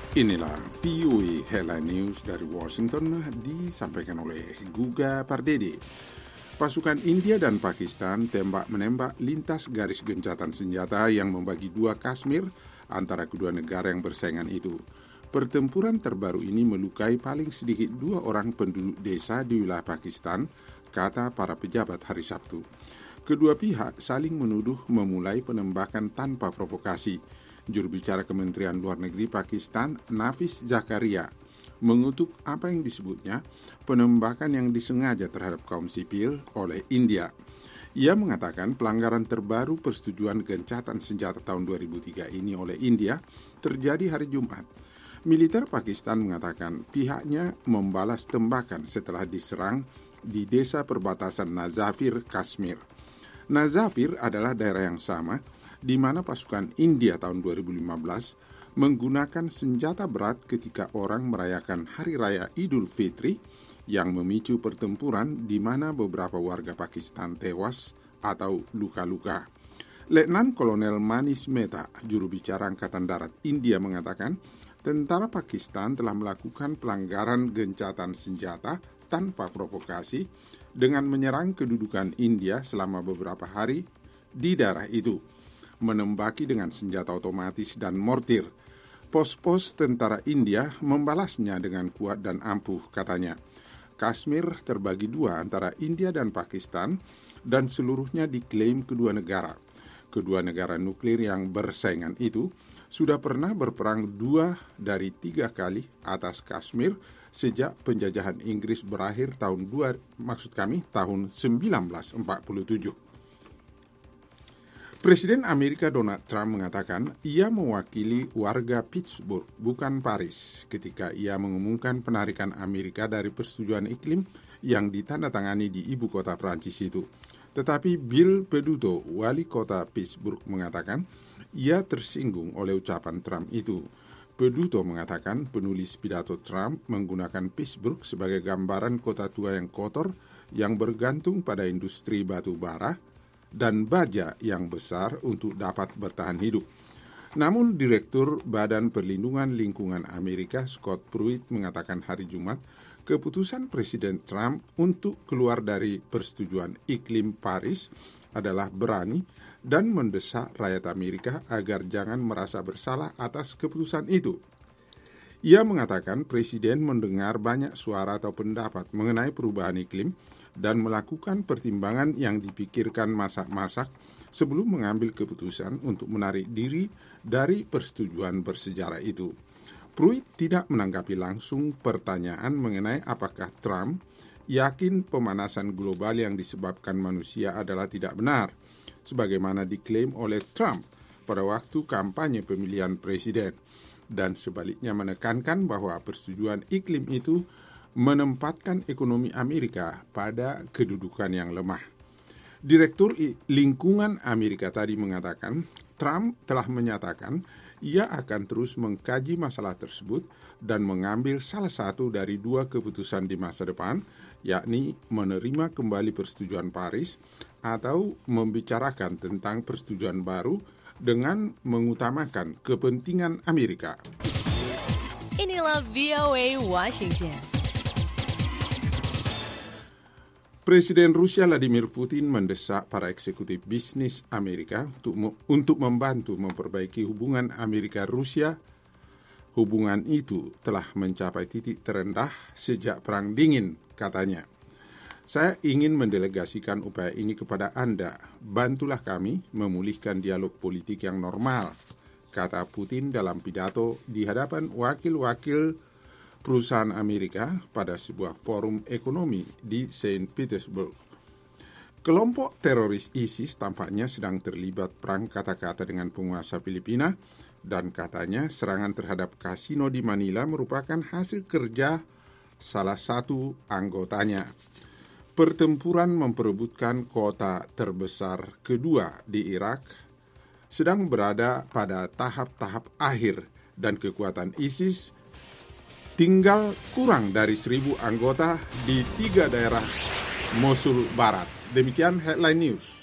Inilah VOA Headline News dari Washington disampaikan oleh Guga Pardede. Pasukan India dan Pakistan tembak-menembak lintas garis gencatan senjata yang membagi dua Kashmir antara kedua negara yang bersaingan itu. Pertempuran terbaru ini melukai paling sedikit 2 orang penduduk desa di wilayah Pakistan, kata para pejabat hari Sabtu. Kedua pihak saling menuduh memulai penembakan tanpa provokasi. Juru bicara Kementerian Luar Negeri Pakistan, Nafis Zakaria, mengutuk apa yang disebutnya penembakan yang disengaja terhadap kaum sipil oleh India. Ia mengatakan pelanggaran terbaru persetujuan gencatan senjata tahun 2003 ini oleh India terjadi hari Jumat. Militer Pakistan mengatakan pihaknya membalas tembakan setelah diserang di desa perbatasan Nazafir, Kashmir. Nazafir adalah daerah yang sama di mana pasukan India tahun 2015 menggunakan senjata berat ketika orang merayakan Hari Raya Idul Fitri yang memicu pertempuran di mana beberapa warga Pakistan tewas atau luka-luka. Letnan Kolonel Manish Mehta, juru bicara Angkatan Darat India mengatakan, tentara Pakistan telah melakukan pelanggaran gencatan senjata tanpa provokasi dengan menyerang kedudukan India selama beberapa hari di daerah itu, menembaki dengan senjata otomatis dan mortir. Pos-pos tentara India membalasnya dengan kuat dan ampuh, katanya. Kashmir terbagi dua antara India dan Pakistan dan seluruhnya diklaim kedua negara. Kedua negara nuklir yang bersaingan itu sudah pernah berperang 2 dari 3 kali atas Kashmir sejak penjajahan Inggris berakhir tahun 1947. Presiden Amerika Donald Trump mengatakan ia mewakili warga Pittsburgh, bukan Paris, ketika ia mengumumkan penarikan Amerika dari persetujuan iklim yang ditandatangani di ibu kota Prancis itu. Tetapi Bill Peduto, wali kota Pittsburgh, mengatakan ia tersinggung oleh ucapan Trump itu. Peduto mengatakan penulis pidato Trump menggunakan Pittsburgh sebagai gambaran kota tua yang kotor yang bergantung pada industri batu bara dan baja yang besar untuk dapat bertahan hidup. Namun Direktur Badan Perlindungan Lingkungan Amerika Scott Pruitt mengatakan hari Jumat keputusan Presiden Trump untuk keluar dari persetujuan iklim Paris adalah berani dan mendesak rakyat Amerika agar jangan merasa bersalah atas keputusan itu. Ia mengatakan Presiden mendengar banyak suara atau pendapat mengenai perubahan iklim dan melakukan pertimbangan yang dipikirkan masak-masak sebelum mengambil keputusan untuk menarik diri dari persetujuan bersejarah itu. Pruitt tidak menanggapi langsung pertanyaan mengenai apakah Trump yakin pemanasan global yang disebabkan manusia adalah tidak benar, sebagaimana diklaim oleh Trump pada waktu kampanye pemilihan presiden, dan sebaliknya menekankan bahwa persetujuan iklim itu menempatkan ekonomi Amerika pada kedudukan yang lemah. Direktur Lingkungan Amerika tadi mengatakan, Trump telah menyatakan ia akan terus mengkaji masalah tersebut dan mengambil salah satu dari 2 keputusan di masa depan, yakni menerima kembali persetujuan Paris atau membicarakan tentang persetujuan baru dengan mengutamakan kepentingan Amerika. Inilah VOA Washington. Presiden Rusia Vladimir Putin mendesak para eksekutif bisnis Amerika untuk membantu memperbaiki hubungan Amerika-Rusia. Hubungan itu telah mencapai titik terendah sejak Perang Dingin, katanya. Saya ingin mendelegasikan upaya ini kepada Anda. Bantulah kami memulihkan dialog politik yang normal, kata Putin dalam pidato di hadapan wakil-wakil perusahaan Amerika pada sebuah forum ekonomi di Saint Petersburg. Kelompok teroris ISIS tampaknya sedang terlibat perang kata-kata dengan penguasa Filipina dan katanya serangan terhadap kasino di Manila merupakan hasil kerja salah satu anggotanya. Pertempuran memperebutkan kota terbesar kedua di Irak sedang berada pada tahap-tahap akhir dan kekuatan ISIS tinggal kurang dari 1.000 anggota di 3 daerah Mosul Barat. Demikian Headline News.